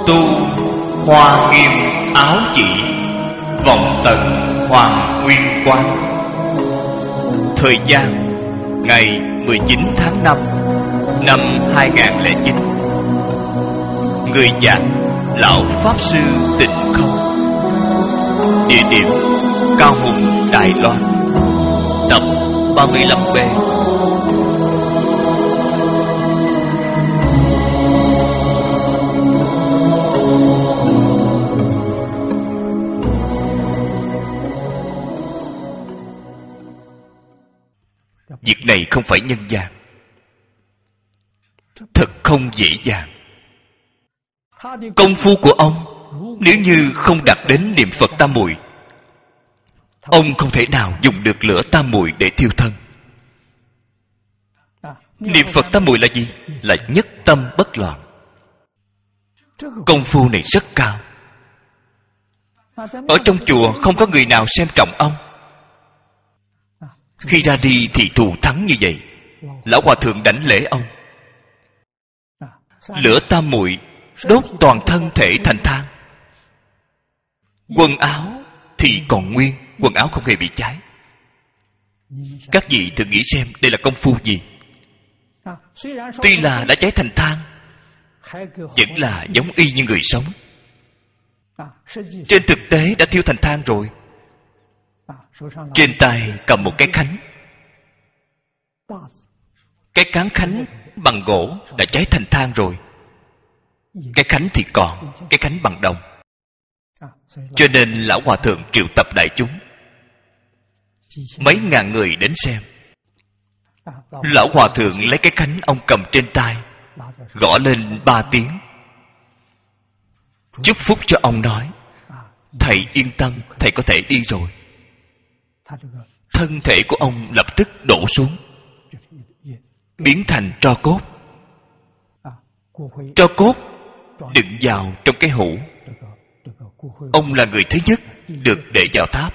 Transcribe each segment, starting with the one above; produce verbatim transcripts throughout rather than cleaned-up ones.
Tu hoa nghiêm áo chỉ, vọng tận hoàng nguyên quán. Thời gian ngày mười chín tháng năm năm hai nghìn không trăm lẻ chín. Người giảng Lão Pháp Sư Tịnh Không. Địa điểm Cao Hùng, Đài Loan. Tập ba mươi lăm B. Việc này không phải nhân gian, thật không dễ dàng. Công phu của ông nếu như không đạt đến niệm Phật tam muội, ông không thể nào dùng được lửa tam muội để thiêu thân. Niệm Phật tam muội là gì? Là nhất tâm bất loạn. Công phu này rất cao. Ở trong chùa không có người nào xem trọng ông. Khi ra đi thì thù thắng như vậy. Lão Hòa Thượng đảnh lễ ông. Lửa tam muội đốt toàn thân thể thành than. Quần áo thì còn nguyên, quần áo không hề bị cháy. Các vị thử nghĩ xem đây là công phu gì? Tuy là đã cháy thành than, vẫn là giống y như người sống. Trên thực tế đã thiêu thành than rồi. Trên tay cầm một cái khánh. Cái cán khánh bằng gỗ đã cháy thành than rồi. Cái khánh thì còn, cái khánh bằng đồng. Cho nên Lão Hòa Thượng triệu tập đại chúng, mấy ngàn người đến xem. Lão Hòa Thượng lấy cái khánh ông cầm trên tay, gõ lên ba tiếng, chúc phúc cho ông, nói: thầy yên tâm, thầy có thể đi rồi. Thân thể của ông lập tức đổ xuống, biến thành tro cốt. Tro cốt đựng vào trong cái hũ. Ông là người thứ nhất được để vào tháp.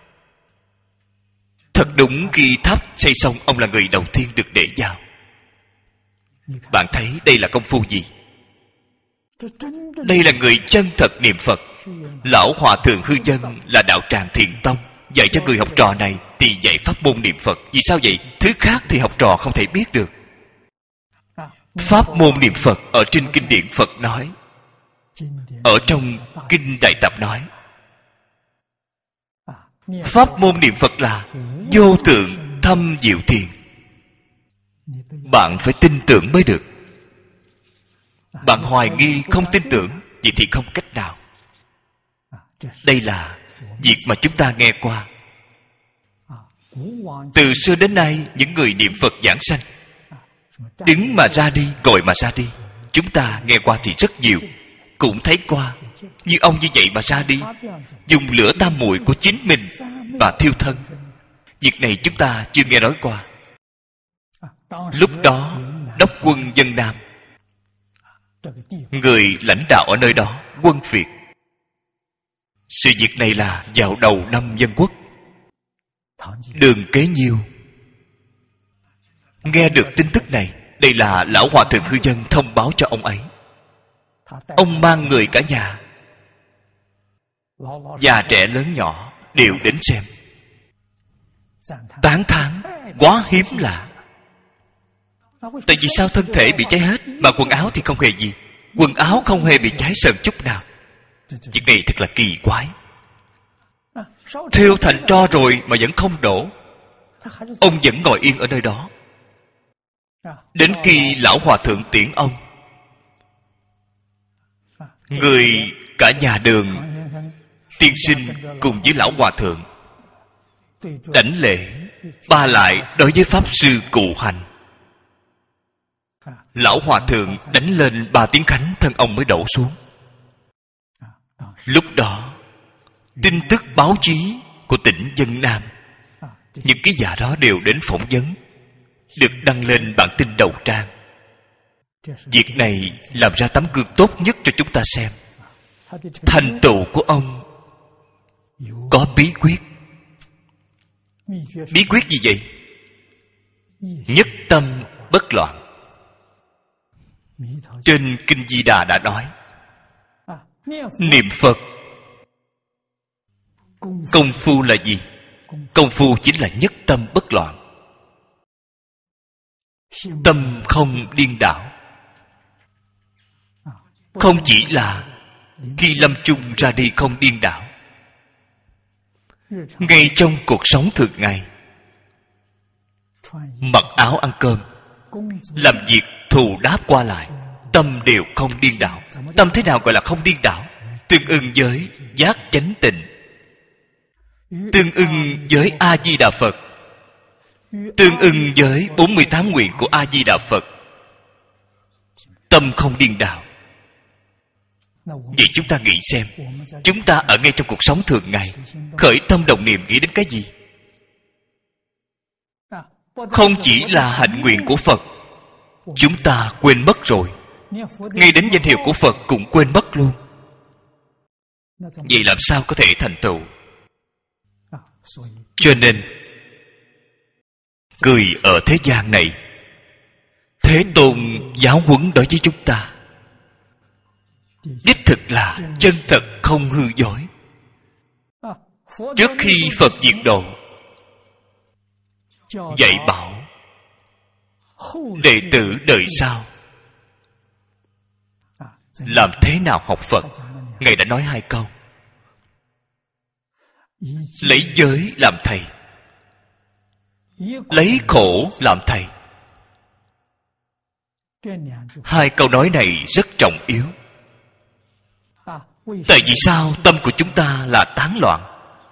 Thật đúng, khi tháp xây xong, ông là người đầu tiên được để vào. Bạn thấy đây là công phu gì? Đây là người chân thật niệm Phật. Lão Hòa Thượng Hư Dân là đạo tràng Thiền Tông, dạy cho người học trò này thì dạy pháp môn niệm Phật. Vì sao vậy? Thứ khác thì học trò không thể biết được. Pháp môn niệm Phật ở trên kinh điển Phật nói, ở trong kinh Đại Tập nói, pháp môn niệm Phật là vô tượng thâm diệu thiền. Bạn phải tin tưởng mới được. Bạn hoài nghi không tin tưởng, vậy thì không cách nào. Đây là việc mà chúng ta nghe qua. Từ xưa đến nay, những người niệm Phật giảng sanh, đứng mà ra đi, ngồi mà ra đi, chúng ta nghe qua thì rất nhiều, cũng thấy qua. Như ông như vậy mà ra đi, dùng lửa tam muội của chính mình và thiêu thân. Việc này chúng ta chưa nghe nói qua. Lúc đó đốc quân Vân Nam, người lãnh đạo ở nơi đó, quân Việt. Sự việc này là vào đầu năm Dân Quốc. Đường Kế Nhiêu nghe được tin tức này. Đây là Lão Hòa Thượng Hư Dân thông báo cho ông ấy. Ông mang người cả nhà, già trẻ lớn nhỏ đều đến xem, tán thán quá hiếm lạ. Tại vì sao thân thể bị cháy hết mà quần áo thì không hề gì? Quần áo không hề bị cháy sờn chút nào. Việc này thật là kỳ quái. Thiêu thành tro rồi mà vẫn không đổ. Ông vẫn ngồi yên ở nơi đó. Đến khi Lão Hòa Thượng tiễn ông, người cả nhà Đường tiên sinh cùng với Lão Hòa Thượng đảnh lễ ba lại đối với Pháp Sư Cụ Hành. Lão Hòa Thượng đánh lên ba tiếng khánh, thân ông mới đổ xuống. Lúc đó tin tức báo chí của tỉnh Vân Nam, những ký giả đó đều đến phỏng vấn, được đăng lên bản tin đầu trang. Việc này làm ra tấm gương tốt nhất cho chúng ta xem. Thành tựu của ông có bí quyết. Bí quyết gì vậy? Nhất tâm bất loạn. Trên Kinh Di Đà đã nói, Niệm Phật. Công phu là gì? Công phu chính là nhất tâm bất loạn, tâm không điên đảo. Không chỉ là khi lâm chung ra đi không điên đảo, ngay trong cuộc sống thường ngày, mặc áo ăn cơm, làm việc thù đáp qua lại, tâm đều không điên đảo. Tâm thế nào gọi là không điên đảo? Tương ưng với giác chánh tịnh, tương ưng với A Di Đà Phật, tương ưng với bốn mươi tám nguyện của A Di Đà Phật. Tâm không điên đảo. Vậy chúng ta nghĩ xem, chúng ta ở ngay trong cuộc sống thường ngày, khởi tâm động niệm nghĩ đến cái gì? Không chỉ là hạnh nguyện của Phật, chúng ta quên mất rồi. Ngay đến danh hiệu của Phật cũng quên mất luôn. Vậy làm sao có thể thành tựu? Cho nên người ở thế gian này, Thế Tôn giáo huấn đối với chúng ta đích thực là chân thật không hư dối. Trước khi Phật diệt độ, dạy bảo đệ tử đời sau làm thế nào học Phật. Ngài đã nói hai câu: lấy giới làm thầy, lấy khổ làm thầy. Hai câu nói này rất trọng yếu. Tại vì sao tâm của chúng ta là tán loạn?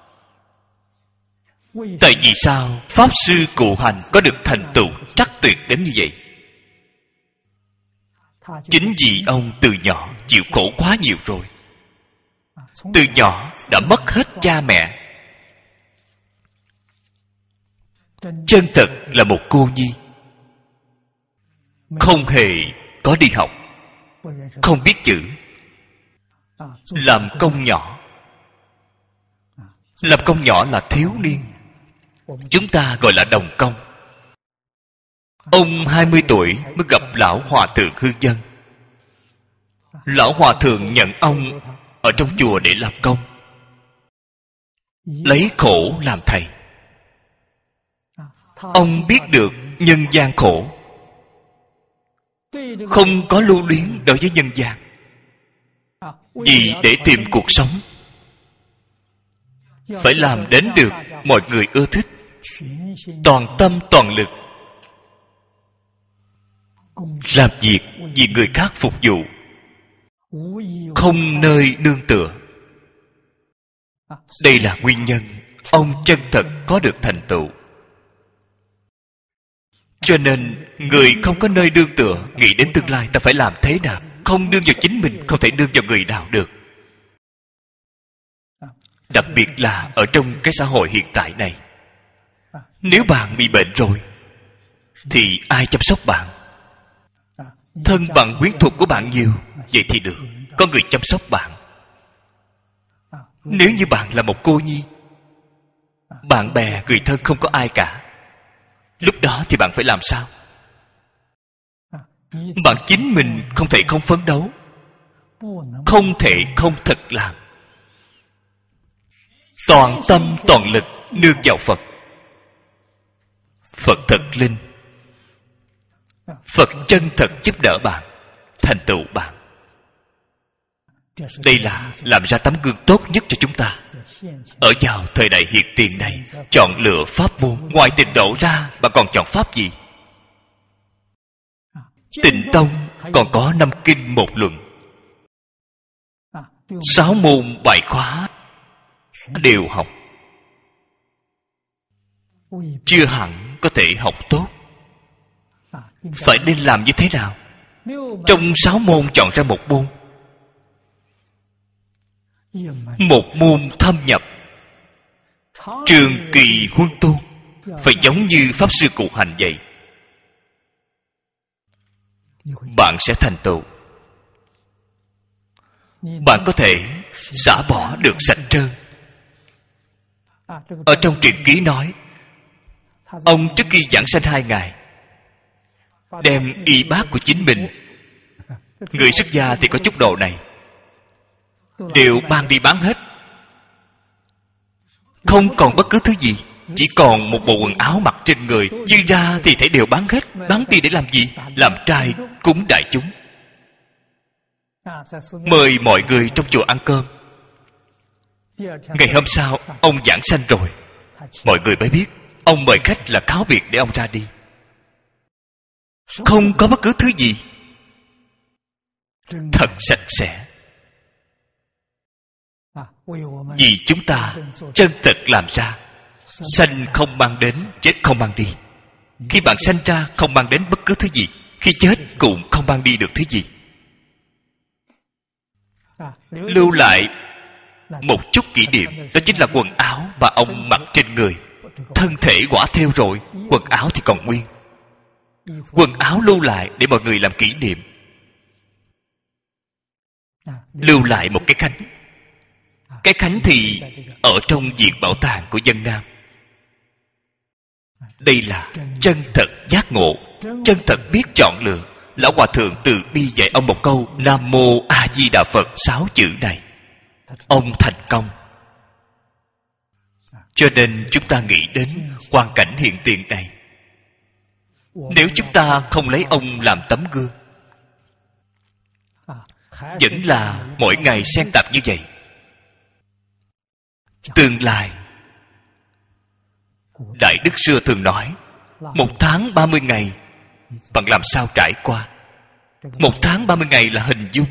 Tại vì sao Pháp Sư Cụ Hành có được thành tựu trắc tuyệt đến như vậy? Chính vì ông từ nhỏ chịu khổ quá nhiều rồi. Từ nhỏ đã mất hết cha mẹ. Chân thật là một cô nhi, không hề có đi học, không biết chữ, làm công nhỏ. Làm công nhỏ là thiếu niên, chúng ta gọi là đồng công. Ông hai mươi tuổi mới gặp lão hòa thượng hư dân. Lão hòa thượng nhận ông ở trong chùa để làm công, lấy khổ làm thầy. Ông biết được nhân gian khổ, không có lưu luyến đối với nhân gian. Vì để tìm cuộc sống, phải làm đến được mọi người ưa thích, toàn tâm toàn lực làm việc vì người khác phục vụ, không nơi nương tựa. Đây là nguyên nhân ông chân thật có được thành tựu. Cho nên người không có nơi nương tựa, nghĩ đến tương lai ta phải làm thế nào. Không nương vào chính mình, không thể nương vào người nào được. Đặc biệt là ở trong cái xã hội hiện tại này, nếu bạn bị bệnh rồi thì ai chăm sóc bạn? Thân bằng quyến thuộc của bạn nhiều, vậy thì được, có người chăm sóc bạn. Nếu như bạn là một cô nhi, bạn bè, người thân không có ai cả, lúc đó thì bạn phải làm sao? Bạn chính mình không thể không phấn đấu, không thể không thật làm, toàn tâm toàn lực nương vào Phật. Phật thật linh, Phật chân thật giúp đỡ bạn, thành tựu bạn. Đây là làm ra tấm gương tốt nhất cho chúng ta. Ở vào thời đại hiện tiền này, chọn lựa pháp môn, ngoài Tịnh Độ ra bạn còn chọn pháp gì? Tịnh Tông còn có năm kinh một luận, sáu môn bài khóa đều học, chưa hẳn có thể học tốt. Phải nên làm như thế nào? Trong sáu môn chọn ra một môn, một môn thâm nhập, trường kỳ huân tu, phải giống như Pháp Sư Cụ Hành vậy. Bạn sẽ thành tựu. Bạn có thể xả bỏ được sạch trơn. Ở trong truyện ký nói, ông trước khi giảng sanh hai ngày, đem y bát của chính mình, người xuất gia thì có chút đồ này, đều mang đi bán hết. Không còn bất cứ thứ gì, chỉ còn một bộ quần áo mặc trên người, dư ra thì thể đều bán hết. Bán đi để làm gì? Làm trai cúng đại chúng, mời mọi người trong chùa ăn cơm. Ngày hôm sau ông giảng sanh rồi, mọi người mới biết ông mời khách là cáo biệt để ông ra đi. Không có bất cứ thứ gì, thật sạch sẽ. Vì chúng ta chân thật làm ra, sanh không mang đến, chết không mang đi. Khi bạn sanh ra không mang đến bất cứ thứ gì, khi chết cũng không mang đi được thứ gì. Lưu lại một chút kỷ niệm, đó chính là quần áo mà ông mặc trên người. Thân thể quả theo rồi, quần áo thì còn nguyên. Quần áo lưu lại để mọi người làm kỷ niệm. Lưu lại một cái khánh. Cái khánh thì ở trong viện bảo tàng của Vân Nam. Đây là chân thật giác ngộ, chân thật biết chọn lựa. Lão Hòa Thượng từ bi dạy ông một câu Nam Mô A Di Đà Phật sáu chữ này, ông thành công. Cho nên chúng ta nghĩ đến hoàn cảnh hiện tiền này. Nếu chúng ta không lấy ông làm tấm gương, vẫn là mỗi ngày xen tạp như vậy, tương lai, Đại Đức xưa thường nói, một tháng ba mươi ngày bạn làm sao trải qua. Một tháng ba mươi ngày là hình dung.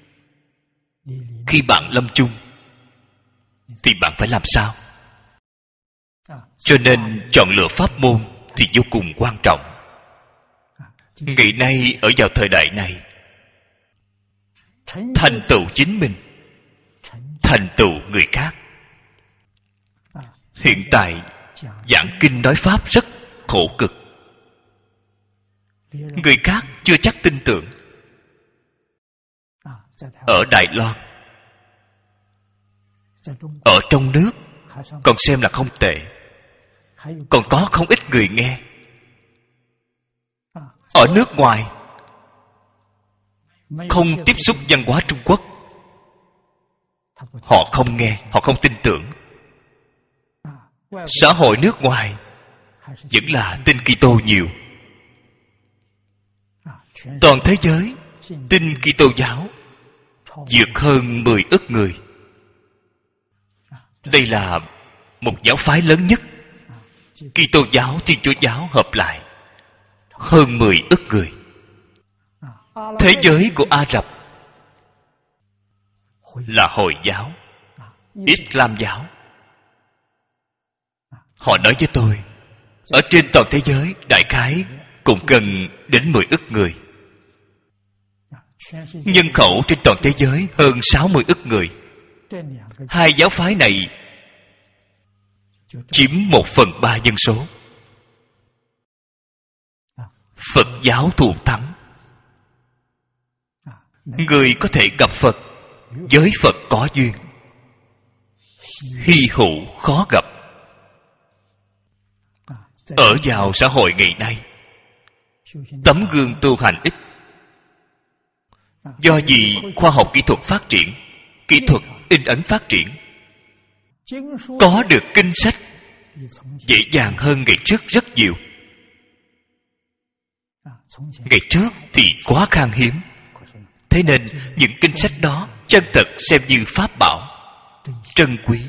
Khi bạn lâm chung thì bạn phải làm sao? Cho nên chọn lựa pháp môn thì vô cùng quan trọng. Ngày nay ở vào thời đại này, thành tựu chính mình, thành tựu người khác. Hiện tại giảng kinh nói pháp rất khổ cực. Người khác chưa chắc tin tưởng. Ở Đài Loan, ở trong nước còn xem là không tệ, còn có không ít người nghe. Ở nước ngoài không tiếp xúc văn hóa Trung Quốc, họ không nghe, họ không tin tưởng. Xã hội nước ngoài vẫn là tin Kitô nhiều. Toàn thế giới tin Kitô giáo vượt hơn mười ức người. Đây là một giáo phái lớn nhất. Kitô giáo, Thiên Chúa giáo hợp lại hơn mười ức người. Thế giới của Ả Rập là Hồi giáo, Islam giáo. Họ nói với tôi, ở trên toàn thế giới đại khái cũng cần đến mười ức người. Nhân khẩu trên toàn thế giới hơn sáu mươi ức người. Hai giáo phái này chiếm một phần ba dân số. Phật giáo thù thắng. Người có thể gặp Phật, với Phật có duyên, hy hữu khó gặp. Ở vào xã hội ngày nay, tấm gương tu hành ít. Do gì khoa học kỹ thuật phát triển, kỹ thuật in ấn phát triển, có được kinh sách dễ dàng hơn ngày trước rất nhiều. Ngày trước thì quá khan hiếm, thế nên những kinh sách đó chân thật xem như pháp bảo, trân quý.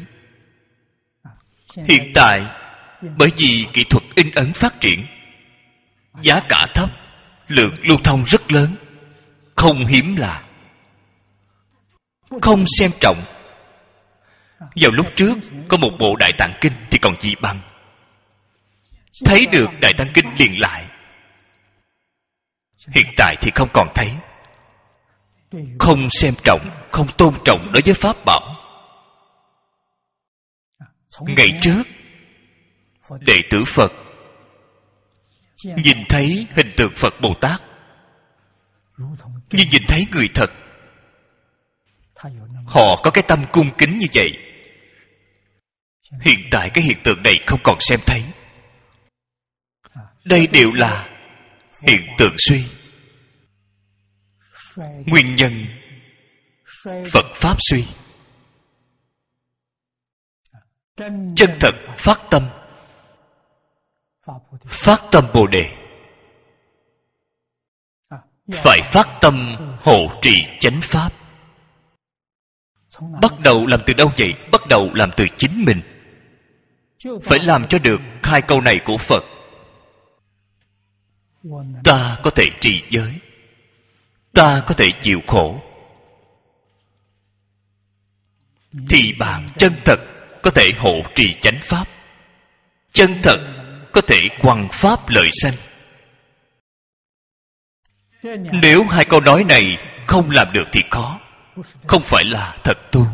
Hiện tại bởi vì kỹ thuật in ấn phát triển, giá cả thấp, lượng lưu thông rất lớn, không hiếm lạ, không xem trọng. Vào lúc trước có một bộ Đại Tạng Kinh thì còn gì bằng. Thấy được Đại Tạng Kinh liền lại. Hiện tại thì không còn thấy. Không xem trọng, không tôn trọng đối với pháp bảo. Ngày trước đệ tử Phật nhìn thấy hình tượng Phật Bồ Tát như nhìn thấy người thật. Họ có cái tâm cung kính như vậy. Hiện tại cái hiện tượng này không còn xem thấy. Đây đều là hiện tượng suy. Nguyên nhân Phật Pháp suy. chân thật phát tâm, phát tâm Bồ Đề. Phải phát tâm hộ trì chánh pháp. Bắt đầu làm từ đâu vậy? Bắt đầu làm từ chính mình. Phải làm cho được hai câu này của Phật. Ta có thể trì giới, ta có thể chịu khổ, thì bạn chân thật có thể hộ trì chánh pháp, chân thật có thể hoằng pháp lợi sanh. Nếu hai câu nói này không làm được thì khó, không phải là thật tu.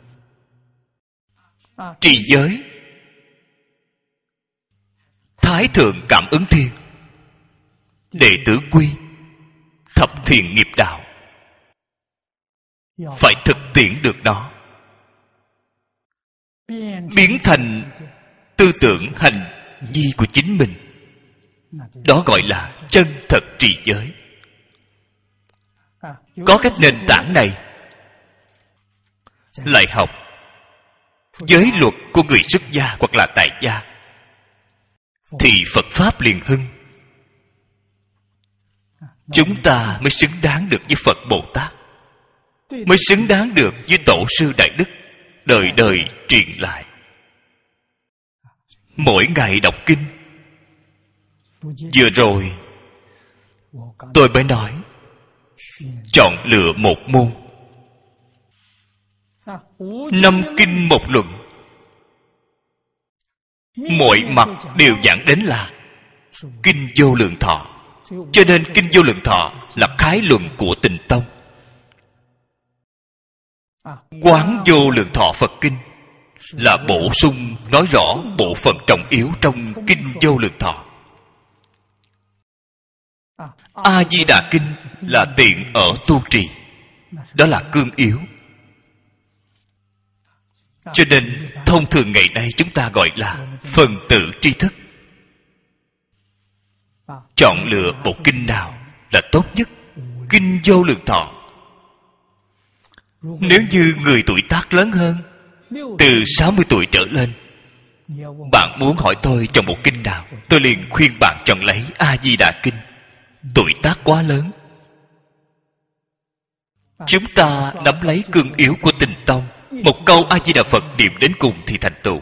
Trì giới, Thái thượng cảm ứng thiên, đệ tử quy, thập thiện nghiệp đạo, phải thực tiễn được nó, biến thành tư tưởng hành vi của chính mình. Đó gọi là chân thật trì giới. Có cái nền tảng này, lại học giới luật của người xuất gia hoặc là tại gia, thì Phật Pháp liền hưng. Chúng ta mới xứng đáng được với Phật Bồ Tát, mới xứng đáng được với Tổ sư Đại Đức, đời đời truyền lại. Mỗi ngày đọc kinh. Vừa rồi tôi mới nói chọn lựa một môn, năm kinh một luận, mọi mặt đều giảng đến là kinh Vô Lượng Thọ. Cho nên kinh Vô Lượng Thọ là khái luận của Tịnh Tông. Quán Vô Lượng Thọ Phật Kinh là bổ sung nói rõ bộ phận trọng yếu trong kinh Vô Lượng Thọ. A Di Đà Kinh là tiện ở tu trì, đó là cương yếu. Cho nên thông thường ngày nay chúng ta gọi là phần tử tri thức. Chọn lựa bộ kinh nào là tốt nhất? Kinh Vô Lượng Thọ. Nếu như người tuổi tác lớn hơn, từ sáu mươi tuổi trở lên, bạn muốn hỏi tôi chọn bộ kinh nào, tôi liền khuyên bạn chọn lấy A Di Đà Kinh. Tuổi tác quá lớn, chúng ta nắm lấy cương yếu của Tịnh Tông, một câu A Di Đà Phật niệm đến cùng thì thành tựu.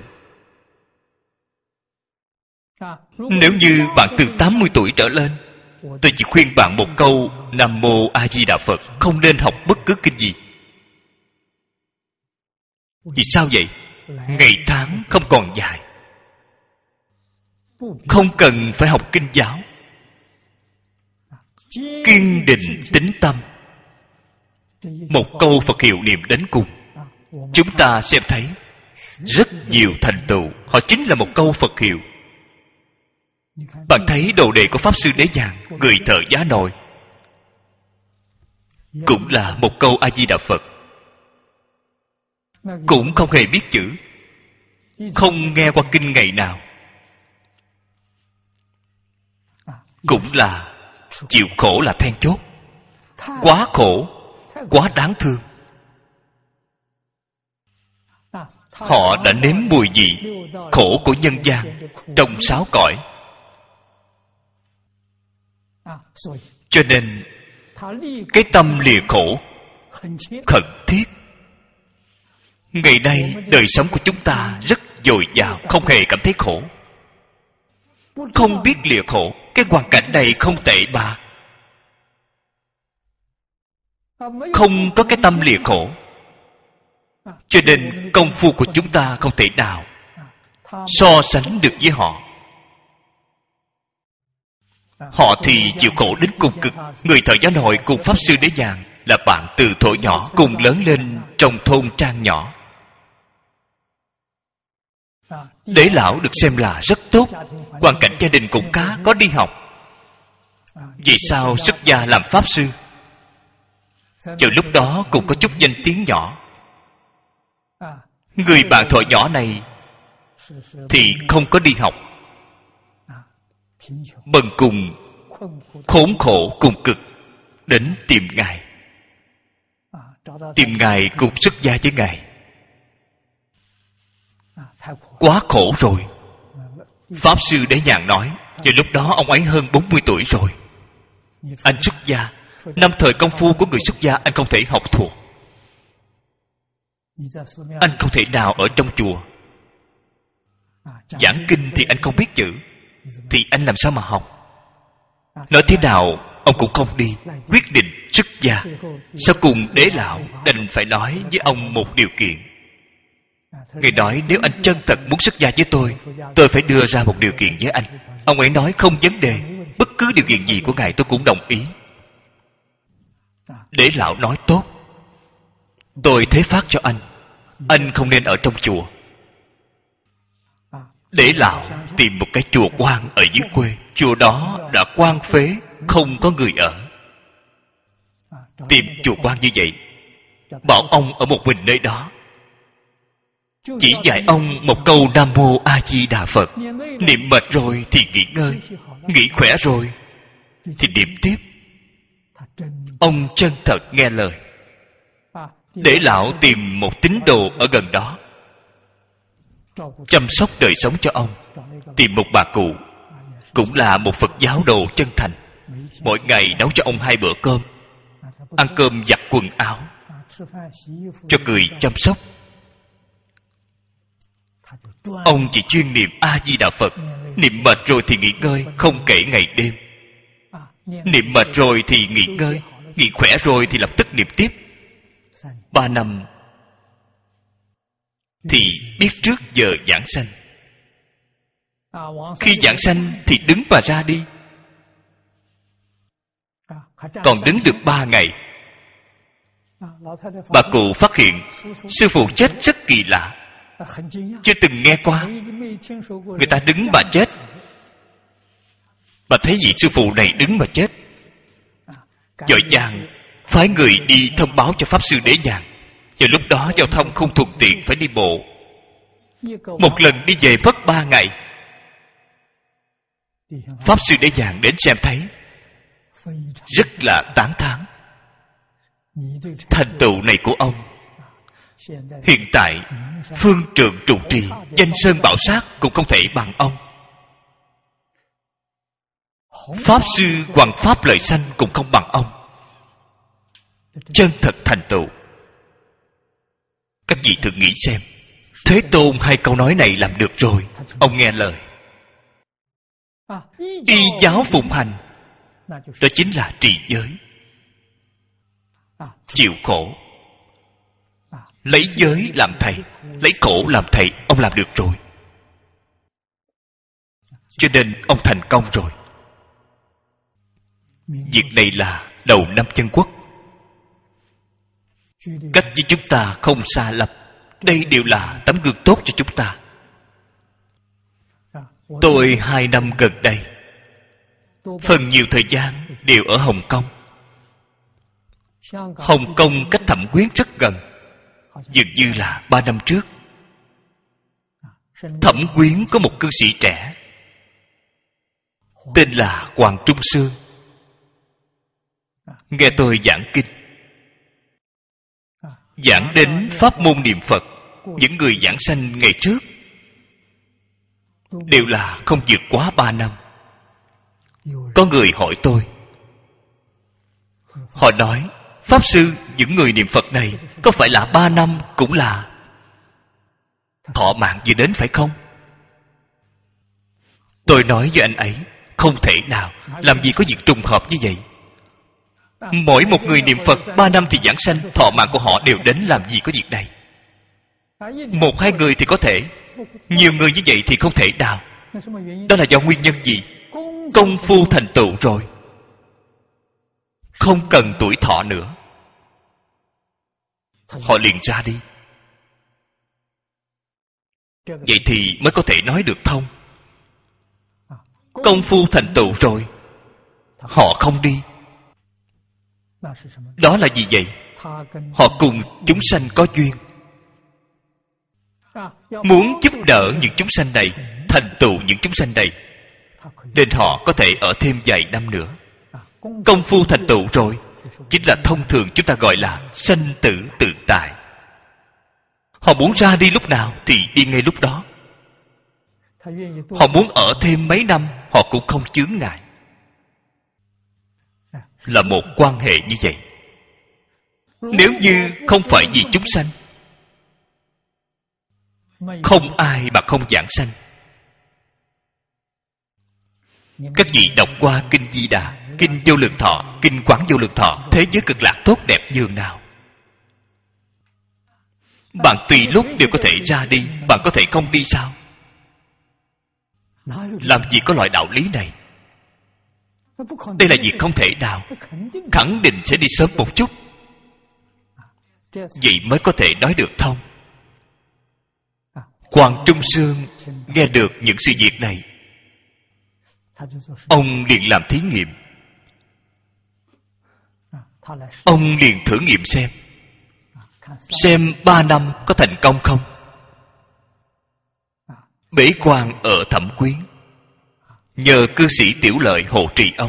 Nếu như bạn từ tám mươi tuổi trở lên, tôi chỉ khuyên bạn một câu Nam Mô A Di Đà Phật, không nên học bất cứ kinh gì. Vì sao vậy? Ngày tháng không còn dài, không cần phải học kinh giáo. Kiên định tín tâm, một câu Phật hiệu niệm đến cùng, chúng ta xem thấy rất nhiều thành tựu. Họ chính là một câu Phật hiệu. Bạn thấy đồ đệ của Pháp Sư Đế Nhàn, người thợ giá nồi, cũng là một câu A Di Đà Phật. Cũng không hề biết chữ, không nghe qua kinh ngày nào, cũng là chịu khổ là then chốt. Quá khổ, quá đáng thương. Họ đã nếm mùi vị khổ của nhân gian trong sáu cõi, cho nên cái tâm lìa khổ khẩn thiết. Ngày nay đời sống của chúng ta rất dồi dào, không hề cảm thấy khổ, không biết lìa khổ. Cái hoàn cảnh này không tệ bà, không có cái tâm lìa khổ, cho nên công phu của chúng ta không thể nào so sánh được với họ. Họ thì chịu khổ đến cùng cực. Người thợ giá nồi cùng Pháp Sư Đế Nhàn là bạn từ thuở nhỏ, cùng lớn lên trong thôn trang nhỏ. Đế lão được xem là rất tốt, hoàn cảnh gia đình cũng khá, có đi học. Vì sao xuất gia làm Pháp Sư? Vào lúc đó cũng có chút danh tiếng nhỏ. Người bạn thuở nhỏ này thì không có đi học, bần cùng khốn khổ cùng cực, đến tìm Ngài, tìm Ngài cùng xuất gia với Ngài. Quá khổ rồi. Pháp Sư Đế Nhàn nói, vào lúc đó ông ấy hơn bốn mươi tuổi rồi. Anh xuất gia, năm thời công phu của người xuất gia anh không thể học thuộc. Anh không thể nào ở trong chùa giảng kinh thì anh không biết chữ, thì anh làm sao mà học? Nói thế nào ông cũng không đi, quyết định xuất gia. Sau cùng Đế Lão đành phải nói với ông một điều kiện. Ngài nói, nếu anh chân thật muốn xuất gia với tôi, tôi phải đưa ra một điều kiện với anh. Ông ấy nói không vấn đề, bất cứ điều kiện gì của ngài tôi cũng đồng ý. Đế Lão nói tốt, tôi thế phát cho anh, anh không nên ở trong chùa. Đế Lão tìm một cái chùa quan ở dưới quê. Chùa đó đã quan phế, không có người ở. Tìm chùa quan như vậy, bảo ông ở một mình nơi đó, chỉ dạy ông một câu Nam Mô A Di Đà Phật. Niệm mệt rồi thì nghỉ ngơi, nghỉ khỏe rồi thì niệm tiếp. Ông chân thật nghe lời. Đế Lão tìm một tín đồ ở gần đó, chăm sóc đời sống cho ông. Tìm một bà cụ, cũng là một Phật giáo đồ chân thành, mỗi ngày nấu cho ông hai bữa cơm, ăn cơm giặt quần áo, cho người chăm sóc. Ông chỉ chuyên niệm A Di Đà Phật. Niệm mệt rồi thì nghỉ ngơi, không kể ngày đêm. Niệm mệt rồi thì nghỉ ngơi, nghỉ khỏe rồi thì lập tức niệm tiếp. Ba năm thì biết trước giờ giảng sanh. Khi giảng sanh thì đứng và ra đi. Còn đứng được ba ngày, bà cụ phát hiện sư phụ chết rất kỳ lạ, chưa từng nghe qua. Người ta đứng mà chết, bà thấy vị sư phụ này đứng mà chết, vội vàng phái người đi thông báo cho Pháp Sư Đế Nhàn. Vào lúc đó giao thông không thuận tiện, phải đi bộ. Một lần đi về mất ba ngày. Pháp Sư Đế Nhàn đến xem thấy, rất là tán thán. Thành tựu này của ông, hiện tại phương trượng trụ trì, danh sơn bảo sát cũng không thể bằng ông. Pháp Sư Hoằng Pháp Lợi Sanh cũng không bằng ông. Chân thật thành tựu. Các vị thử nghĩ xem, Thế Tôn hai câu nói này làm được rồi, ông nghe lời. Y giáo phụng hành, đó chính là trì giới. Chịu khổ, lấy giới làm thầy, lấy khổ làm thầy, ông làm được rồi. Cho nên ông thành công rồi. Việc này là đầu năm Chân Quốc, cách với chúng ta không xa lắm. Đây đều là tấm gương tốt cho chúng ta. Tôi hai năm gần đây, phần nhiều thời gian đều ở Hồng Kông. Hồng Kông cách Thẩm Quyến rất gần, dường như là ba năm trước. Thẩm Quyến có một cư sĩ trẻ tên là Hoàng Trung Sương. Nghe tôi giảng kinh, giảng đến pháp môn niệm Phật, những người giảng sanh ngày trước đều là không vượt quá ba năm. Có người hỏi tôi, họ nói, Pháp Sư, những người niệm Phật này có phải là ba năm cũng là thọ mạng vừa đến phải không? Tôi nói với anh ấy, không thể nào, làm gì có việc trùng hợp như vậy. Mỗi một người niệm Phật ba năm thì giảng sanh, thọ mạng của họ đều đến, làm gì có việc này. Một hai người thì có thể, nhiều người như vậy thì không thể nào. Đó là do nguyên nhân gì? Công phu thành tựu rồi, không cần tuổi thọ nữa, họ liền ra đi. Vậy thì mới có thể nói được thông. Công phu thành tựu rồi, họ không đi. Đó là gì vậy? Họ cùng chúng sanh có duyên, muốn giúp đỡ những chúng sanh này, thành tựu những chúng sanh này, nên họ có thể ở thêm vài năm nữa. Công phu thành tựu rồi, chính là thông thường chúng ta gọi là sanh tử tự tại. Họ muốn ra đi lúc nào thì đi ngay lúc đó. Họ muốn ở thêm mấy năm, họ cũng không chướng ngại. Là một quan hệ như vậy. Nếu như không phải vì chúng sanh, không ai mà không giảng sanh. Các vị đọc qua Kinh Di Đà, Kinh Vô Lượng Thọ, Kinh Quán Vô Lượng Thọ, thế giới cực lạc tốt đẹp nhường nào. Bạn tùy lúc đều có thể ra đi, bạn có thể không đi sao? Làm gì có loại đạo lý này? Đây là việc không thể nào. Khẳng định sẽ đi sớm một chút, vậy mới có thể nói được thông. Hoàng Trung Sương nghe được những sự việc này, ông liền làm thí nghiệm. Ông liền thử nghiệm xem Xem ba năm có thành công không. Bế quan ở Thẩm Quyến, nhờ cư sĩ Tiểu Lợi hộ trì ông.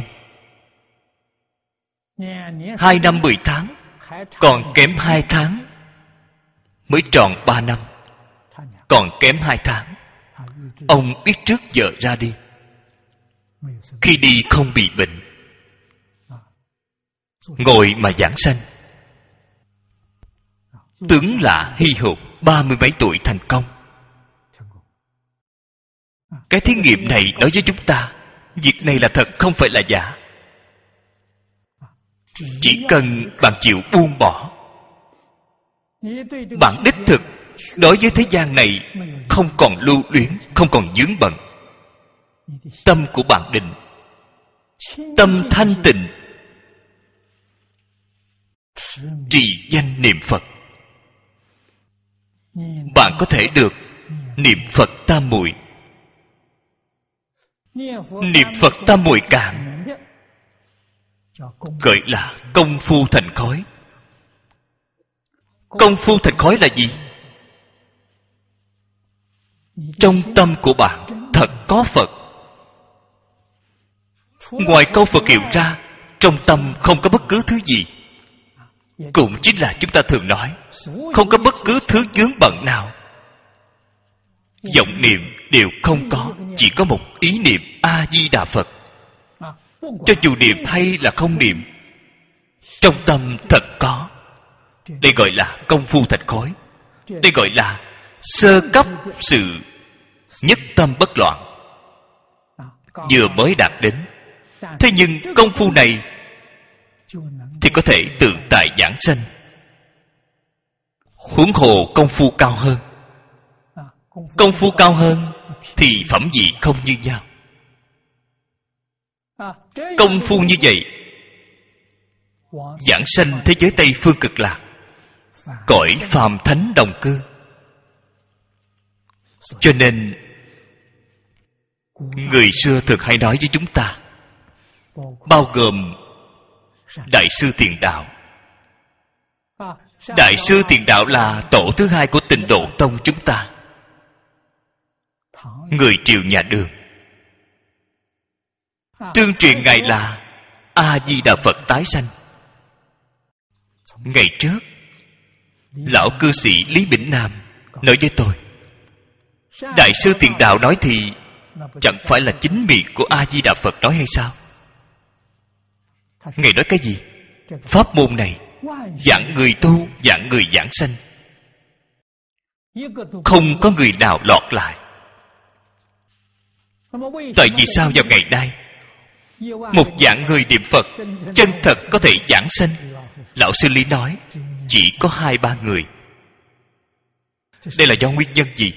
Hai năm mười tháng, còn kém hai tháng mới tròn ba năm. Còn kém hai tháng, ông biết trước giờ ra đi. Khi đi không bị bệnh, ngồi mà giảng sanh. Tướng lạ hy hữu, ba mươi mấy tuổi thành công. Cái thí nghiệm này nói với chúng ta, việc này là thật, không phải là giả. Chỉ cần bạn chịu buông bỏ, bạn đích thực đối với thế gian này không còn lưu luyến, không còn vướng bận. Tâm của bạn định, tâm thanh tịnh, trì danh niệm Phật. Bạn có thể được niệm Phật tam muội. Niệm Phật tam muội cạn gọi là công phu thành khói. Công phu thành khói là gì? Trong tâm của bạn thật có Phật. Ngoài câu Phật hiệu ra, trong tâm không có bất cứ thứ gì. Cũng chính là chúng ta thường nói, không có bất cứ thứ vướng bận nào. Vọng niệm đều không có, chỉ có một ý niệm A-di-đà Phật. Cho dù niệm hay là không niệm, trong tâm thật có. Đây gọi là công phu thành khói. Đây gọi là sơ cấp sự nhất tâm bất loạn, vừa mới đạt đến. Thế nhưng công phu này thì có thể tự tại giảng sanh. Huống hồ công phu cao hơn. Công phu cao hơn thì phẩm vị không như nhau. Công phu như vậy giảng sanh thế giới Tây Phương Cực Lạc, cõi phàm thánh đồng cư. Cho nên người xưa thường hay nói với chúng ta, bao gồm Đại sư Tiền Đạo. Đại sư Tiền Đạo là tổ thứ hai của Tịnh Độ Tông chúng ta, người triều nhà Đường. Tương truyền ngài là A-di-đà Phật tái sanh. Ngày trước, lão cư sĩ Lý Bỉnh Nam nói với tôi, Đại sư Tiền Đạo nói thì chẳng phải là chính miệng của A-di-đà Phật nói hay sao? Ngài nói cái gì? Pháp môn này dạng người tu, dạng người giảng sanh, không có người nào lọt lại. Tại vì sao vào ngày nay một dạng người niệm Phật chân thật có thể giảng sanh? Lão sư Lý nói chỉ có hai ba người. Đây là do nguyên nhân gì?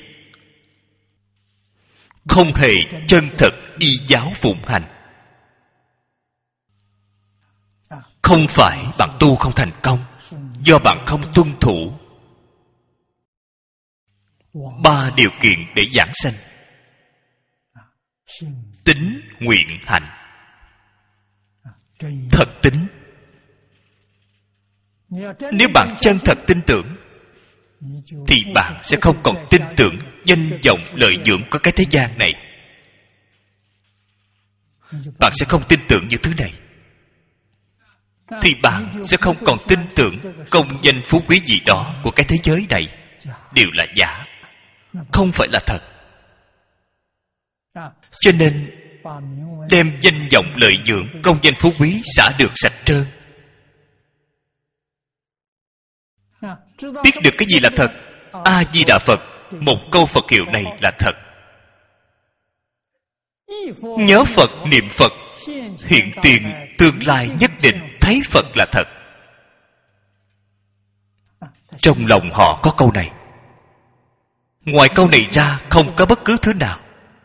Không hề chân thật y giáo phụng hành. Không phải bạn tu không thành công, do bạn không tuân thủ ba điều kiện để giảng sanh: tín, nguyện, hành. Thật tín. Nếu bạn chân thật tin tưởng, thì bạn sẽ không còn tin tưởng danh vọng lợi dưỡng của cái thế gian này. Bạn sẽ không tin tưởng những thứ này, thì bạn sẽ không còn tin tưởng công danh phú quý gì đó của cái thế giới này. đều là giả, không phải là thật. Cho nên đem danh vọng lợi dưỡng, công danh phú quý xả được sạch trơn. Biết được cái gì là thật? A Di Đà Phật, một câu Phật hiệu này là thật. Nhớ Phật, niệm Phật, hiện tiền tương lai nhất định thấy Phật là thật. Trong lòng họ có câu này. Ngoài câu này ra không có bất cứ thứ nào.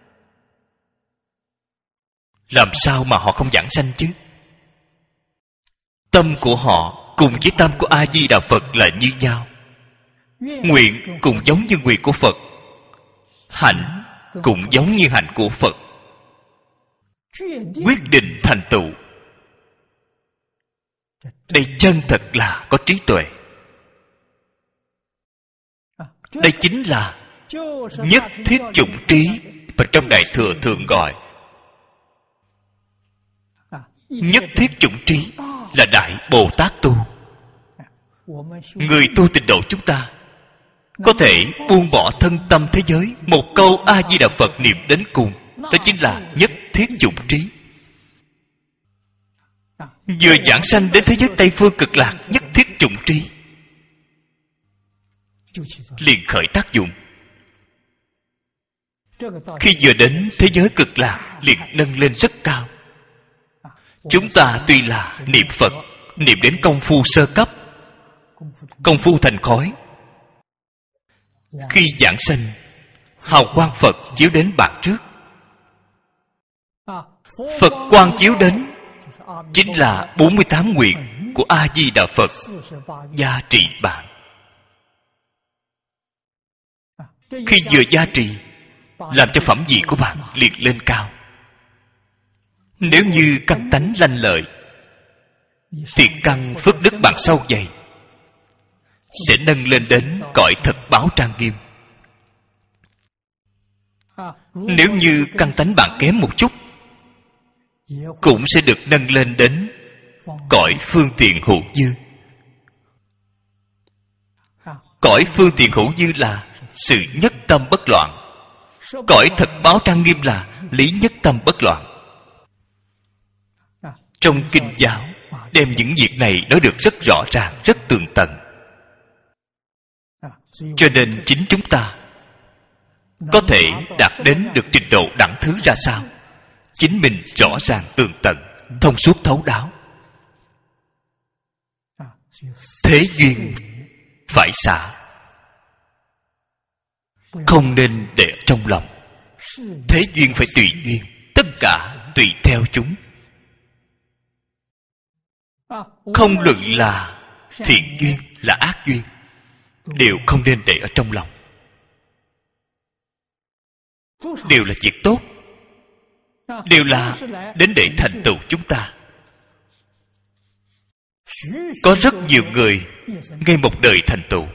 Làm sao mà họ không giảng sanh chứ? Tâm của họ cùng với tâm của A Di Đà Phật là như nhau. Nguyện cũng giống như nguyện của Phật, hạnh cũng giống như hạnh của Phật. Quyết định thành tựu. Đây chân thật là có trí tuệ. Đây chính là nhất thiết chủng trí mà trong Đại Thừa thường gọi. Nhất thiết chủng trí là Đại Bồ Tát tu. Người tu tịnh độ chúng ta có thể buông bỏ thân tâm thế giới, một câu A Di Đà Phật niệm đến cùng, đó chính là nhất thiết chủng trí. Vừa giảng sanh đến thế giới Tây Phương Cực Lạc, nhất thiết chủng trí liền khởi tác dụng. Khi vừa đến thế giới Cực Lạc liền nâng lên rất cao. Chúng ta tuy là niệm Phật, niệm đến công phu sơ cấp, công phu thành khói. Khi giảng sanh, hào quang Phật chiếu đến bạn trước. Phật quang chiếu đến chính là bốn mươi tám nguyện của A Di Đà Phật gia trị bạn. Khi vừa gia trì, làm cho phẩm vị của bạn liền lên cao. Nếu như căn tánh lanh lợi, thiện căn phước đức bạn sâu dày, sẽ nâng lên đến cõi thật báo trang nghiêm. Nếu như căn tánh bạn kém một chút, cũng sẽ được nâng lên đến cõi phương tiện hữu dư. Cõi phương tiện hữu dư là sự nhất tâm bất loạn. Cõi thật báo trang nghiêm là lý nhất tâm bất loạn. Trong kinh giáo đem những việc này nói được rất rõ ràng, rất tường tận. Cho nên chính chúng ta có thể đạt đến được trình độ đẳng thứ ra sao, chính mình rõ ràng tường tận, thông suốt thấu đáo. Thế duyên phải xả, không nên để trong lòng. Thế duyên phải tùy duyên, tất cả tùy theo chúng. Không luận là thiện duyên là ác duyên, đều không nên để ở trong lòng. Đều là việc tốt, đều là đến để thành tựu chúng ta. Có rất nhiều người ngay một đời thành tựu,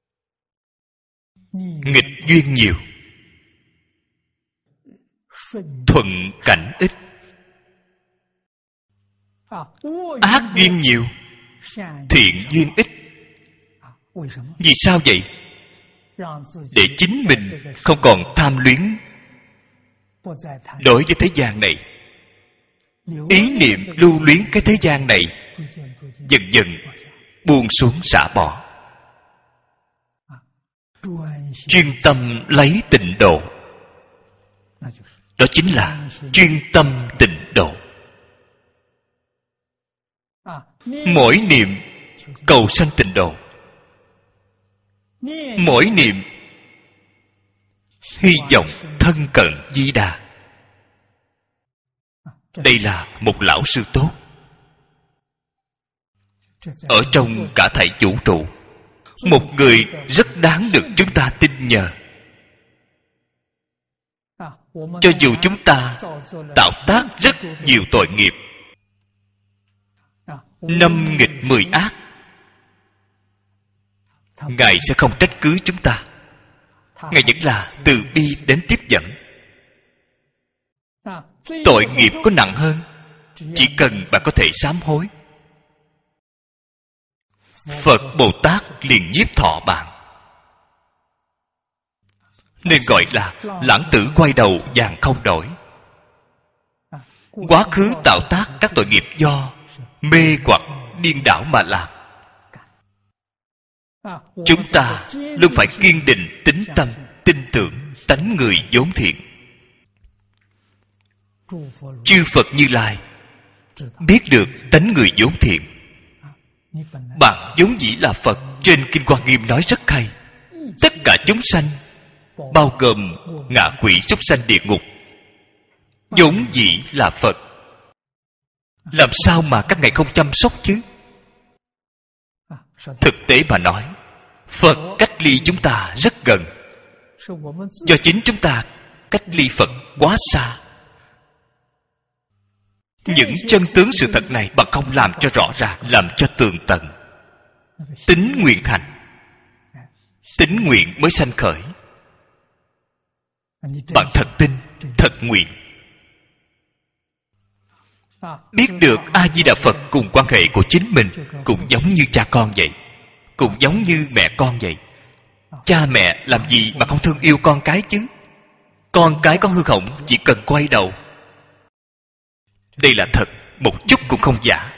nghịch duyên nhiều, thuận cảnh ít. Ác duyên nhiều, thiện duyên ít. Vì sao vậy? Để chính mình không còn tham luyến đối với thế gian này. Ý niệm lưu luyến cái thế gian này dần dần buông xuống xả bỏ, chuyên tâm lấy tịnh độ. Đó chính là chuyên tâm tịnh độ. Mỗi niệm cầu sanh tịnh độ, mỗi niệm hy vọng thân cận Di Đà. Đây là một lão sư tốt. Ở trong cả thảy vũ trụ, một người rất đáng được chúng ta tin nhờ. Cho dù chúng ta tạo tác rất nhiều tội nghiệp, năm nghịch mười ác, Ngài sẽ không trách cứ chúng ta. Ngài vẫn là từ bi đến tiếp dẫn. Tội nghiệp có nặng hơn, chỉ cần bạn có thể sám hối, Phật Bồ Tát liền nhiếp thọ bạn. nên gọi là lãng tử quay đầu vàng không đổi. Quá khứ tạo tác các tội nghiệp do mê hoặc điên đảo mà làm. Chúng ta luôn phải kiên định tín tâm, tin tưởng tánh người vốn thiện. Chư Phật Như Lai biết được tánh người vốn thiện. Bạn vốn dĩ là Phật. Trên Kinh Hoa Nghiêm nói rất hay: tất cả chúng sanh, bao gồm ngạ quỷ súc sanh địa ngục, vốn dĩ là Phật. Làm sao mà các ngài không chăm sóc chứ? Thực tế mà nói, Phật cách ly chúng ta rất gần, do chính chúng ta cách ly Phật quá xa. Những chân tướng sự thật này bạn không làm cho rõ ràng, làm cho tường tận. Tín nguyện hành, tín nguyện mới sanh khởi. Bạn thật tin, thật nguyện. Biết được A-di-đà Phật cùng quan hệ của chính mình cũng giống như cha con vậy, cũng giống như mẹ con vậy. Cha mẹ làm gì mà không thương yêu con cái chứ? Con cái có hư hỏng chỉ cần quay đầu. Đây là thật, một chút cũng không giả.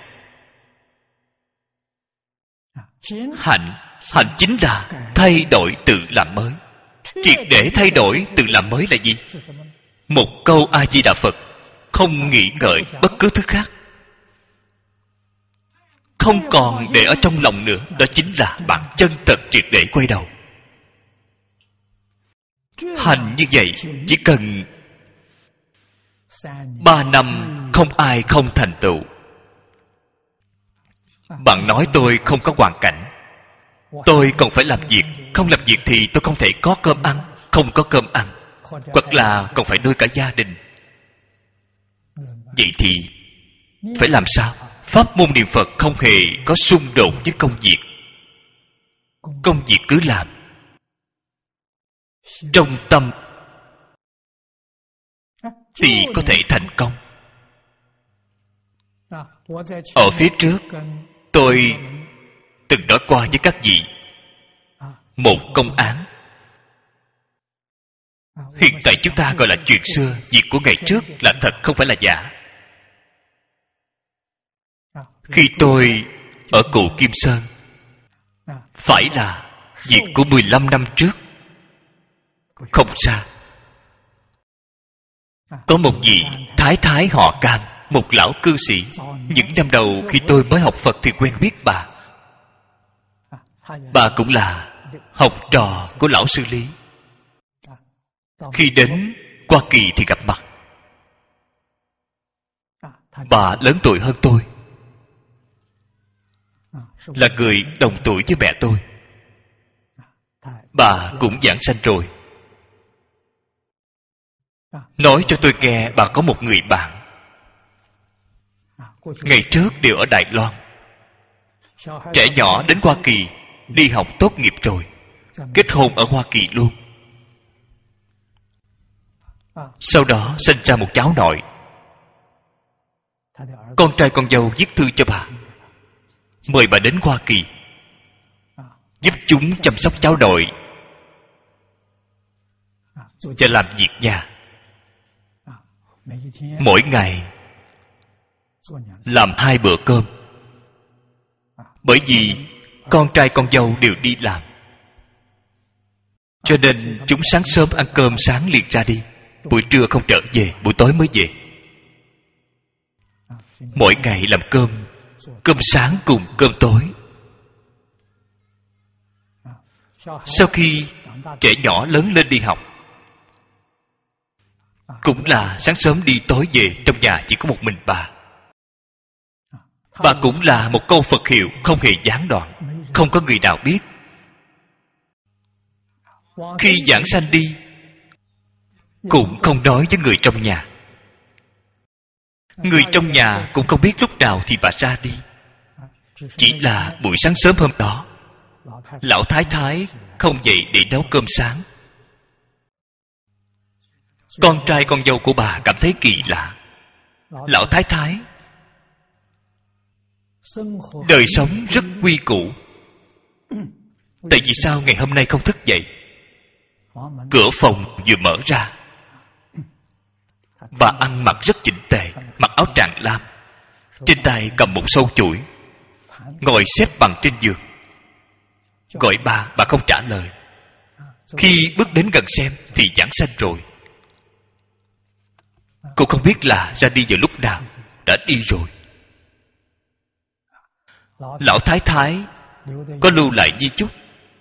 Hạnh, hạnh chính là thay đổi tự làm mới. Triệt để thay đổi tự làm mới là gì? Một câu A-di-đà Phật, không nghĩ ngợi bất cứ thứ khác, không còn để ở trong lòng nữa. Đó chính là bạn chân thật triệt để quay đầu. Hành như vậy chỉ cần ba năm không ai không thành tựu. Bạn nói tôi không có hoàn cảnh, tôi còn phải làm việc. Không làm việc thì tôi không thể có cơm ăn. Không có cơm ăn, hoặc là còn phải nuôi cả gia đình. Vậy thì phải làm sao? Pháp môn niệm Phật không hề có xung đột với công việc. Công việc cứ làm trong tâm thì có thể thành công. Ở phía trước tôi từng nói qua với các vị một công án. Hiện tại chúng ta gọi là chuyện xưa. Việc của ngày trước là thật, không phải là giả. Khi tôi ở Cù Kim Sơn, phải là việc của mười lăm năm trước. Không xa, có một vị thái thái họ Cam, một lão cư sĩ. Những năm đầu khi tôi mới học Phật thì quen biết bà. Bà cũng là học trò của lão sư Lý. Khi đến Hoa Kỳ thì gặp mặt. Bà lớn tuổi hơn tôi, là người đồng tuổi với mẹ tôi. Bà cũng giảng sanh rồi. Nói cho tôi nghe bà có một người bạn, ngày trước đều ở Đài Loan. Trẻ nhỏ đến Hoa Kỳ đi học tốt nghiệp rồi, kết hôn ở Hoa Kỳ luôn. Sau đó sinh ra một cháu nội. Con trai con dâu viết thư cho bà, mời bà đến Hoa Kỳ giúp chúng chăm sóc cháu nội và làm việc nhà. Mỗi ngày làm hai bữa cơm, bởi vì con trai con dâu đều đi làm, cho nên chúng sáng sớm ăn cơm sáng liền ra đi, buổi trưa không trở về, buổi tối mới về. Mỗi ngày làm cơm, cơm sáng cùng cơm tối. Sau khi trẻ nhỏ lớn lên đi học, cũng là sáng sớm đi tối về, trong nhà chỉ có một mình bà. Bà cũng là một câu Phật hiệu không hề gián đoạn, không có người nào biết. Khi giảng sanh đi, cũng không nói với người trong nhà. Người trong nhà cũng không biết lúc nào thì bà ra đi. Chỉ là buổi sáng sớm hôm đó, lão thái thái không dậy để nấu cơm sáng. Con trai con dâu của bà cảm thấy kỳ lạ. Lão thái thái đời sống rất quy củ, tại vì sao ngày hôm nay không thức dậy? Cửa phòng vừa mở ra, bà ăn mặc rất chỉnh tề, mặc áo tràng lam, trên tay cầm một sâu chuỗi, ngồi xếp bằng trên giường. Gọi bà, bà không trả lời. Khi bước đến gần xem thì giảng sanh rồi. Cô không biết là ra đi vào lúc nào, đã đi rồi. Lão thái thái có lưu lại di chúc,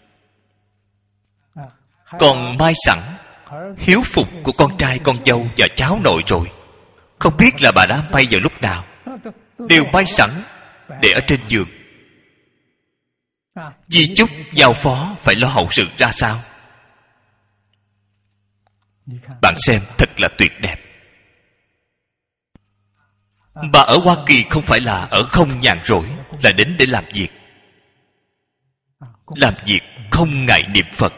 còn mai sẵn hiếu phục của con trai con dâu và cháu nội rồi. Không biết là bà đã may vào lúc nào, đều may sẵn để ở trên giường. Di chúc giao phó phải lo hậu sự ra sao. Bạn xem thật là tuyệt đẹp. Bà ở Hoa Kỳ không phải là ở không nhàn rỗi, là đến để làm việc. Làm việc không ngại niệm Phật,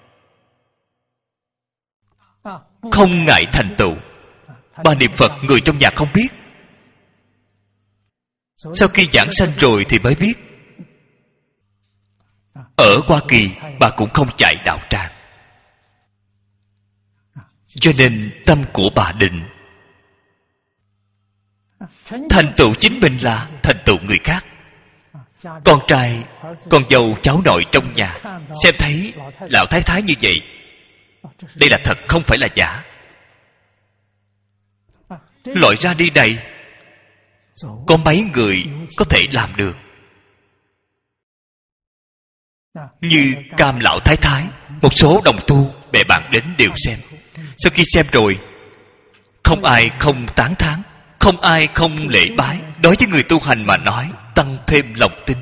không ngại thành tựu. Bà niệm Phật người trong nhà không biết, sau khi giảng sanh rồi thì mới biết. Ở Hoa Kỳ bà cũng không chạy đạo tràng, cho nên tâm của bà định. Thành tựu chính mình là thành tựu người khác. Con trai, con dâu, cháu nội trong nhà xem thấy lão thái thái như vậy, đây là thật không phải là giả. Loại ra đi này có mấy người có thể làm được. Như Cam lão thái thái, một số đồng tu bè bạn đến đều xem. Sau khi xem rồi, không ai không tán thán, không ai không lễ bái. Đối với người tu hành mà nói, tăng thêm lòng tin,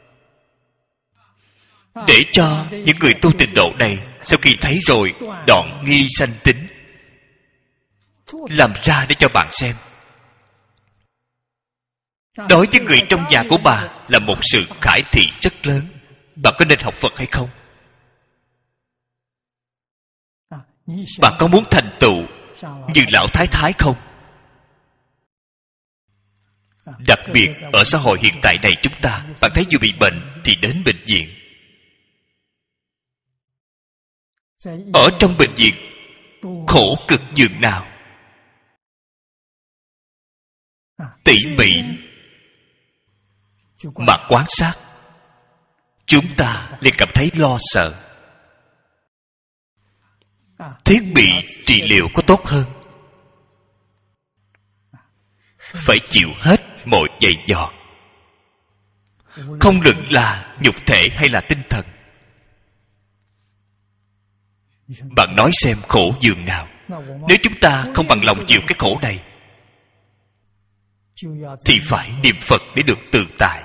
để cho những người tu tịnh độ này sau khi thấy rồi đoạn nghi sanh tính, làm ra để cho bạn xem. Đối với người trong nhà của bà là một sự khải thị rất lớn. Bạn có nên học Phật hay không? Bạn có muốn thành tựu như lão thái thái không? Đặc biệt ở xã hội hiện tại này chúng ta, bạn thấy vừa bị bệnh thì đến bệnh viện. Ở trong bệnh viện khổ cực dường nào, tỉ mỉ mà quan sát, chúng ta liền cảm thấy lo sợ. Thiết bị trị liệu có tốt hơn, phải chịu hết mọi dày dò, không luận là nhục thể hay là tinh thần. Bạn nói xem khổ dường nào. Nếu chúng ta không bằng lòng chịu cái khổ này thì phải niệm Phật để được tự tại.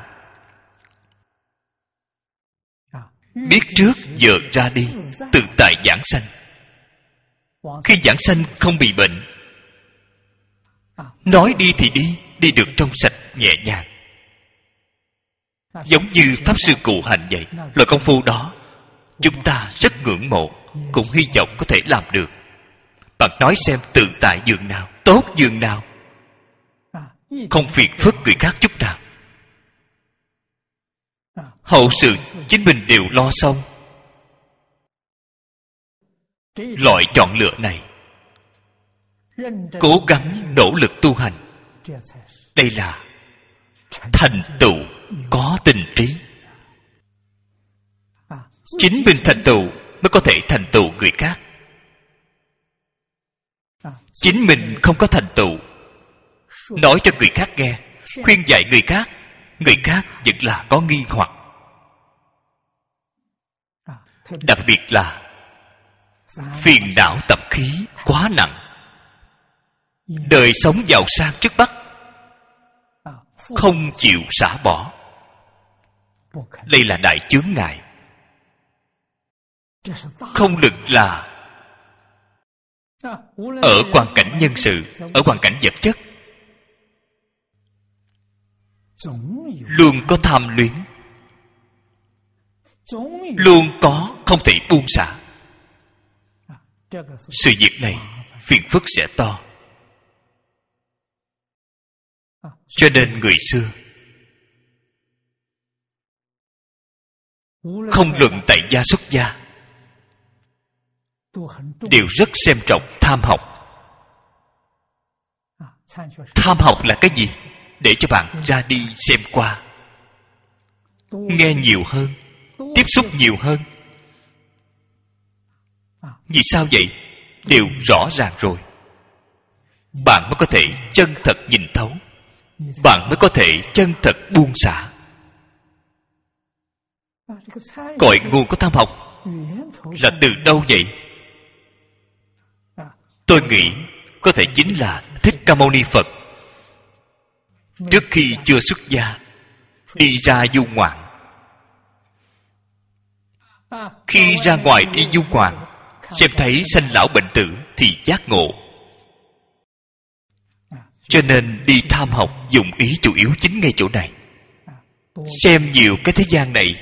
Biết trước giờ ra đi, tự tại giảng sanh. Khi giảng sanh không bị bệnh, nói đi thì đi, đi được trong sạch nhẹ nhàng. Giống như Pháp Sư Cụ Hành vậy. Loại công phu đó chúng ta rất ngưỡng mộ, cũng hy vọng có thể làm được. Bạn nói xem tự tại dường nào, tốt dường nào, không phiền phức người khác chút nào. Hậu sự chính mình đều lo xong. Loại chọn lựa này, cố gắng nỗ lực tu hành, đây là thành tựu có tình trí. Chính mình thành tựu mới có thể thành tựu người khác. Chính mình không có thành tựu, nói cho người khác nghe, khuyên dạy người khác, người khác vẫn là có nghi hoặc. Đặc biệt là phiền não tập khí quá nặng, đời sống giàu sang trước mắt, không chịu xả bỏ, đây là đại chướng ngại. Không luận là ở hoàn cảnh nhân sự, ở hoàn cảnh vật chất, luôn có tham luyến, luôn có không thể buông xả. Sự việc này phiền phức sẽ to. Cho nên người xưa không luận tại gia xuất gia, đều rất xem trọng tham học. Tham học là cái gì? Để cho bạn ra đi xem qua, nghe nhiều hơn, tiếp xúc nhiều hơn. Vì sao vậy? Đều rõ ràng rồi. Bạn mới có thể chân thật nhìn thấu, bạn mới có thể chân thật buông xả. Cội nguồn của tham học là từ đâu vậy? Tôi nghĩ có thể chính là Thích Ca Mâu Ni Phật trước khi chưa xuất gia, đi ra du ngoạn. Khi ra ngoài đi du ngoạn, xem thấy sanh lão bệnh tử thì giác ngộ. Cho nên đi tham học dụng ý chủ yếu chính ngay chỗ này. Xem nhiều cái thế gian này,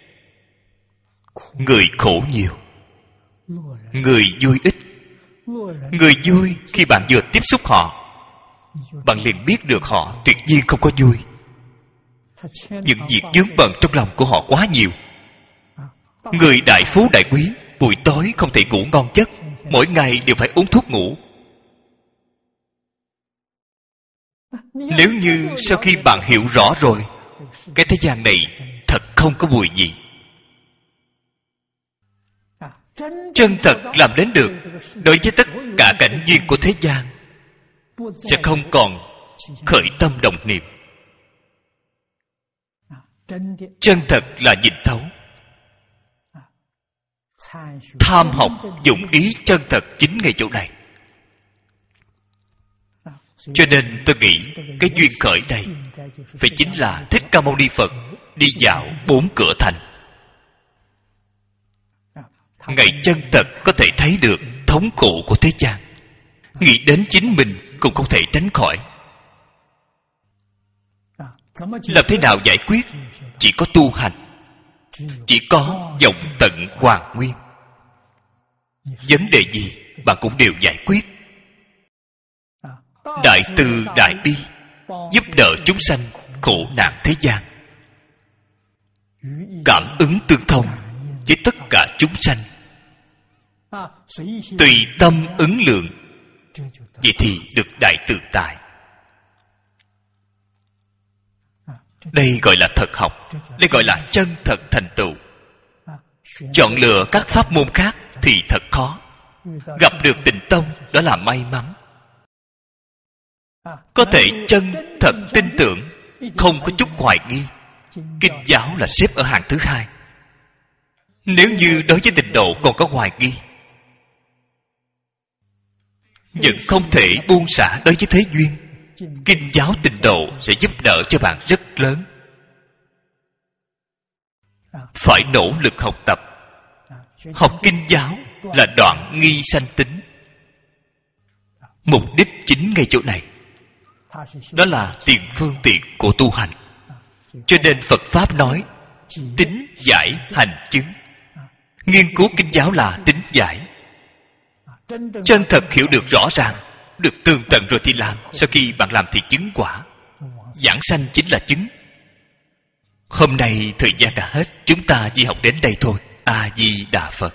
người khổ nhiều, người vui ít. Người vui, khi bạn vừa tiếp xúc họ, bạn liền biết được họ tuyệt nhiên không có vui. Những việc vướng bận trong lòng của họ quá nhiều. Người đại phú đại quý, buổi tối không thể ngủ ngon giấc, mỗi ngày đều phải uống thuốc ngủ. Nếu như sau khi bạn hiểu rõ rồi, cái thế gian này thật không có mùi gì. Chân thật làm đến được, đối với tất cả cảnh duyên của thế gian sẽ không còn khởi tâm động niệm. Chân thật là nhìn thấu. Tham học dụng ý chân thật chính ngay chỗ này. Cho nên tôi nghĩ cái duyên khởi này phải chính là Thích Ca Mâu Ni Phật đi dạo bốn cửa thành. Ngài chân thật có thể thấy được thống khổ của thế gian, nghĩ đến chính mình cũng không thể tránh khỏi. Làm thế nào giải quyết? Chỉ có tu hành, chỉ có vọng tận hoàn nguyên. Vấn đề gì bạn cũng đều giải quyết. Đại từ đại bi, giúp đỡ chúng sanh khổ nạn thế gian, cảm ứng tương thông với tất cả chúng sanh, tùy tâm ứng lượng. Vậy thì được đại tự tại. Đây gọi là thật học, đây gọi là chân thật thành tựu. Chọn lựa các pháp môn khác thì thật khó. Gặp được tịnh tông đó là may mắn. Có thể chân thật tin tưởng, không có chút hoài nghi. Kinh giáo là xếp ở hàng thứ hai. Nếu như đối với tịnh độ còn có hoài nghi, vẫn không thể buông xả đối với thế duyên, kinh giáo tịnh độ sẽ giúp đỡ cho bạn rất lớn. Phải nỗ lực học tập. Học kinh giáo là đoạn nghi sanh tính. Mục đích chính ngay chỗ này. Đó là tiền phương tiện của tu hành. Cho nên Phật Pháp nói tính giải hành chứng. Nghiên cứu kinh giáo là tính giải. Chân thật hiểu được rõ ràng, được tường tận rồi thì làm. Sau khi bạn làm thì chứng quả. Giảng sanh chính là chứng. Hôm nay thời gian đã hết, chúng ta chỉ học đến đây thôi. A Di Đà Phật.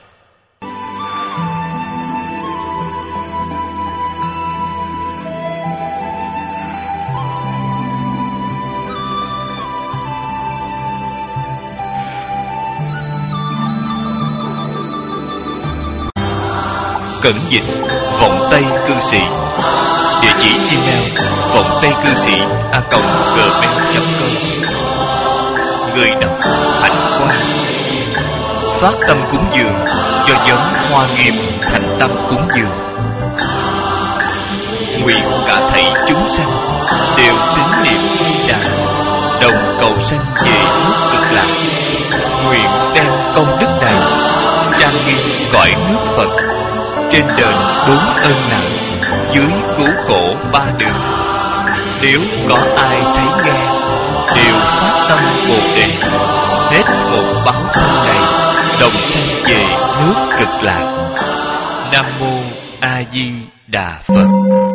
Cẩn dịch vọng tây cư sĩ. Địa chỉ email vọng tây cư sĩ a còng gmail chấm com. Người đọc Hạnh Quang. Phát tâm cúng dường do nhóm Hoa Nghiêm thành tâm cúng dường. Nguyện cả thảy chúng sanh đều tín niệm Di Đà, đồng cầu sanh về nước Cực Lạc. Nguyện đem công đức này trang nghiêm cõi nước Phật, trên đền bốn ân nặng, dưới cứu khổ ba đường. Nếu có ai thấy nghe, đều phát tâm Bồ Đề, hết một báo thân này, đồng sanh về nước Cực Lạc. Nam mô A Di Đà Phật.